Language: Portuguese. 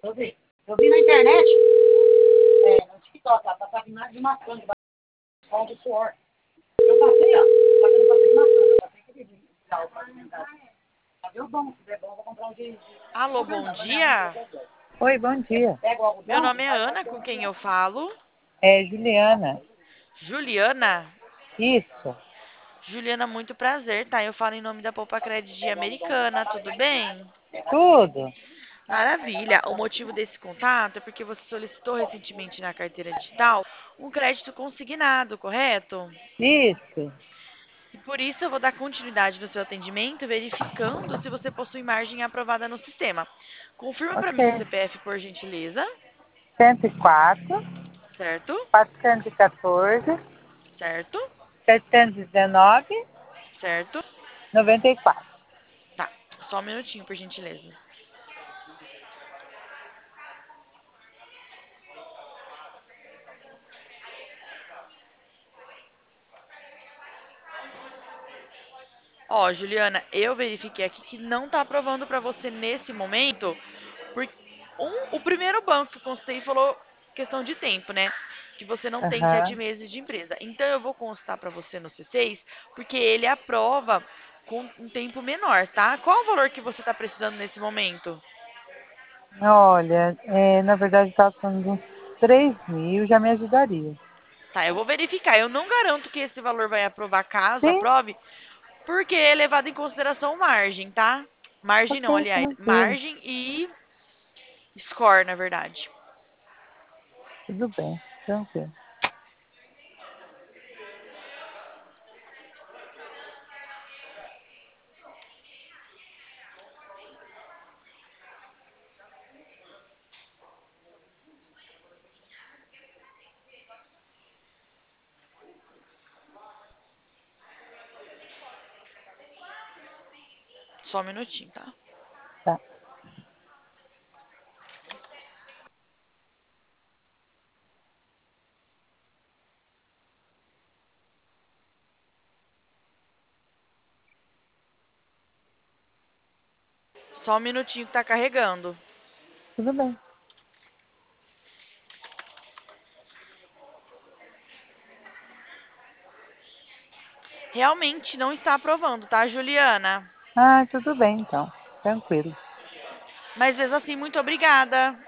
Eu vi na internet, no TikTok, ela passava imagem de maçã, de sol do suor. Eu passei, ó, fazendo passei de maçã, eu passei aquele de sal pra alimentar. Mas deu bom, se der bom, eu vou comprar um de... Alô, bom dia. Oi, bom dia. Pega o Meu algodão nome é e faz Ana, assim, com quem eu falo. é Juliana. Juliana. Isso. Juliana, muito prazer, tá? Eu falo em nome da Poupa Credit Americana, tudo bem? Tudo? Maravilha. O motivo desse contato é porque você solicitou recentemente na carteira digital um crédito consignado, correto? Isso. E por isso eu vou dar continuidade no seu atendimento, verificando se você possui margem aprovada no sistema. Confirma para mim o Ok. CPF, por gentileza. 104, Certo? 414, Certo? 719, Certo? 94. Tá. Só um minutinho, por gentileza. Ó, Juliana, eu verifiquei aqui que não tá aprovando para você nesse momento, porque o primeiro banco que eu consultei falou questão de tempo, né? Que você não tem 7 meses de empresa. Então eu vou consultar para você no C6, porque ele aprova com um tempo menor, tá? Qual o valor que você está precisando nesse momento? Olha, na verdade estava falando de uns 3.000, já me ajudaria. Tá, eu vou verificar. Eu não garanto que esse valor vai aprovar caso Sim, aprove, porque é levado em consideração margem, tá? Margem não, ok, aliás, tranquilo. margem e score, na verdade. Tudo bem, tranquilo. Só um minutinho, tá? Tá. Só um minutinho que tá carregando. Tudo bem. Realmente não está aprovando, tá, Juliana? Ah, tudo bem então. Tranquilo. Mas mesmo assim, muito obrigada.